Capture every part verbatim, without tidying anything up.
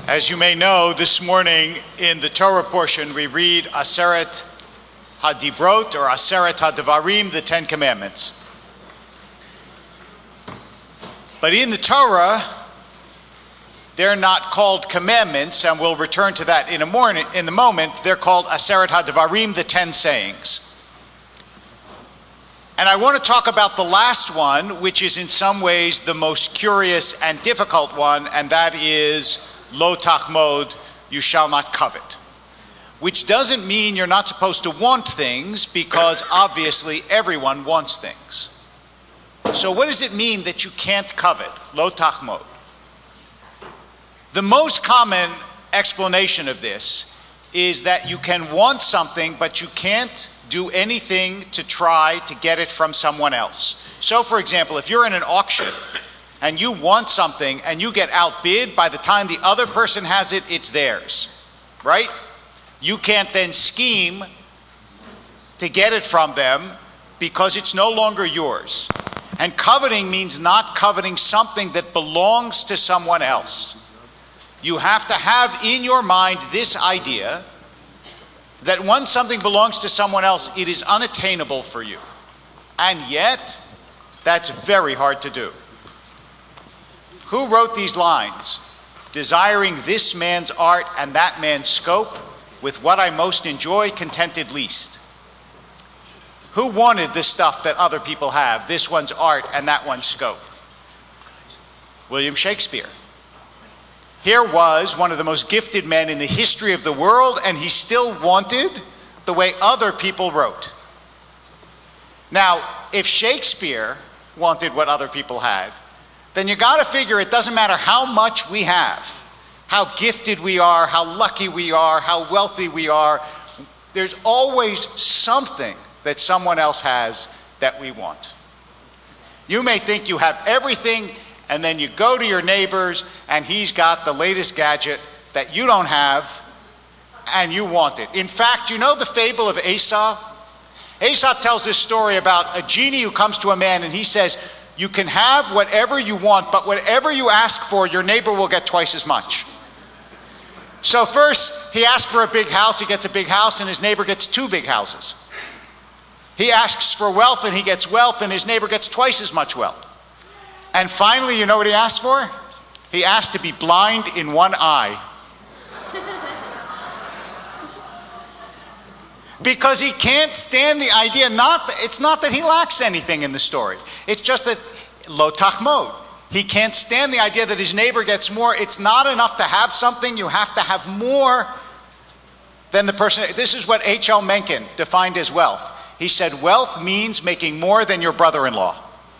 As you may know, this morning in the Torah portion we read Aseret HaDibrot or Aseret HaDevarim, the Ten Commandments. But in the Torah, they're not called commandments, and we'll return to that in a morning, in a moment. They're called Aseret HaDevarim, the Ten Sayings. And I want to talk about the last one, which is in some ways the most curious and difficult one, and that is Lo Tachmod, you shall not covet. Which doesn't mean you're not supposed to want things, because obviously everyone wants things. So what does it mean that you can't covet? Lo Tachmod. The most common explanation of this is that you can want something, but you can't do anything to try to get it from someone else. So for example, if you're in an auction and you want something and you get outbid, by the time the other person has it, it's theirs, right? You can't then scheme to get it from them because it's no longer yours. And coveting means not coveting something that belongs to someone else. You have to have in your mind this idea that when something belongs to someone else, it is unattainable for you. And yet, that's very hard to do. Who wrote these lines? Desiring this man's art and that man's scope, with what I most enjoy, contented least. Who wanted the stuff that other people have, this one's art and that one's scope? William Shakespeare. Here was one of the most gifted men in the history of the world, and he still wanted the way other people wrote. Now, if Shakespeare wanted what other people had, then you got to figure it doesn't matter how much we have, how gifted we are, how lucky we are, how wealthy we are, there's always something that someone else has that we want. You may think you have everything, and then you go to your neighbors and he's got the latest gadget that you don't have and you want it. In fact, you know the fable of Aesop? Aesop tells this story about a genie who comes to a man and he says, you can have whatever you want, but whatever you ask for, your neighbor will get twice as much. So first, he asks for a big house, he gets a big house, and his neighbor gets two big houses. He asks for wealth and he gets wealth, and his neighbor gets twice as much wealth. And finally, you know what he asked for? He asked to be blind in one eye. Because he can't stand the idea, not, it's not that he lacks anything in the story. It's just that, lo tachmod. He can't stand the idea that his neighbor gets more. It's not enough to have something, you have to have more than the person. This is what H L Mencken defined as wealth. He said, wealth means making more than your brother-in-law.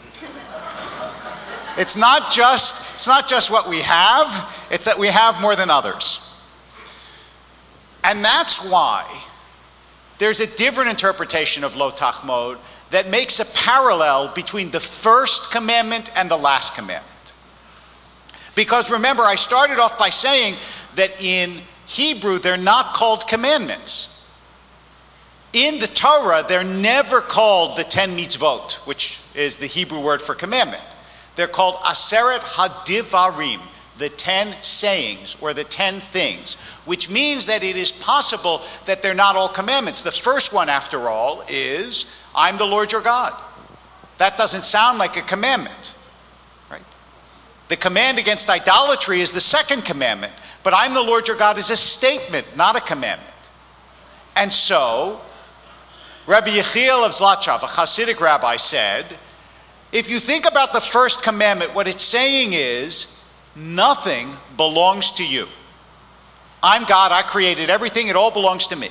It's not just, it's not just what we have, it's that we have more than others. And that's why there's a different interpretation of Lo Tachmod that makes a parallel between the first commandment and the last commandment. Because remember, I started off by saying that in Hebrew, they're not called commandments. In the Torah, they're never called the ten mitzvot, which is the Hebrew word for commandment. They're called Aseret HaDivarim, the ten sayings, or the ten things, which means that it is possible that they're not all commandments. The first one, after all, is, I'm the Lord your God. That doesn't sound like a commandment, right? The command against idolatry is the second commandment, but I'm the Lord your God is a statement, not a commandment. And so, Rabbi Yechiel of Zlotchov, a Hasidic rabbi, said, if you think about the first commandment, what it's saying is, nothing belongs to you. I'm God, I created everything, it all belongs to me.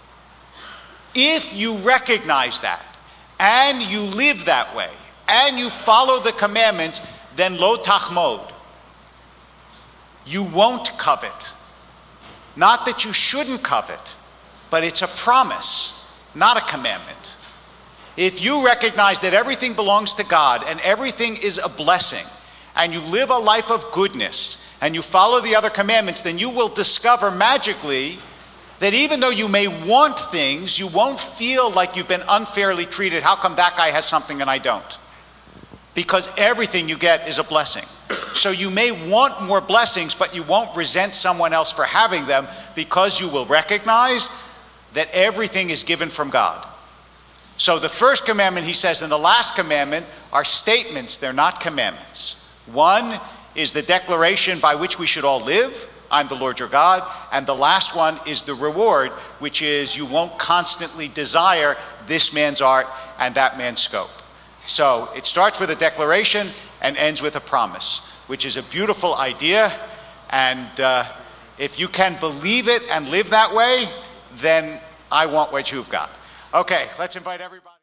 If you recognize that, and you live that way, and you follow the commandments, then lo tachmod. You won't covet. Not that you shouldn't covet, but it's a promise, not a commandment. If you recognize that everything belongs to God and everything is a blessing, and you live a life of goodness, and you follow the other commandments, then you will discover magically that even though you may want things, you won't feel like you've been unfairly treated. How come that guy has something and I don't? because everything you get is a blessing. So you may want more blessings, but you won't resent someone else for having them because you will recognize that everything is given from God. So the first commandment, he says, and the last commandment are statements. They're not commandments. One is the declaration by which we should all live. I'm the Lord your God. And the last one is the reward, which is you won't constantly desire this man's art and that man's scope. So it starts with a declaration and ends with a promise, which is a beautiful idea. And uh, if you can believe it and live that way, then I want what you've got. Okay, let's invite everybody.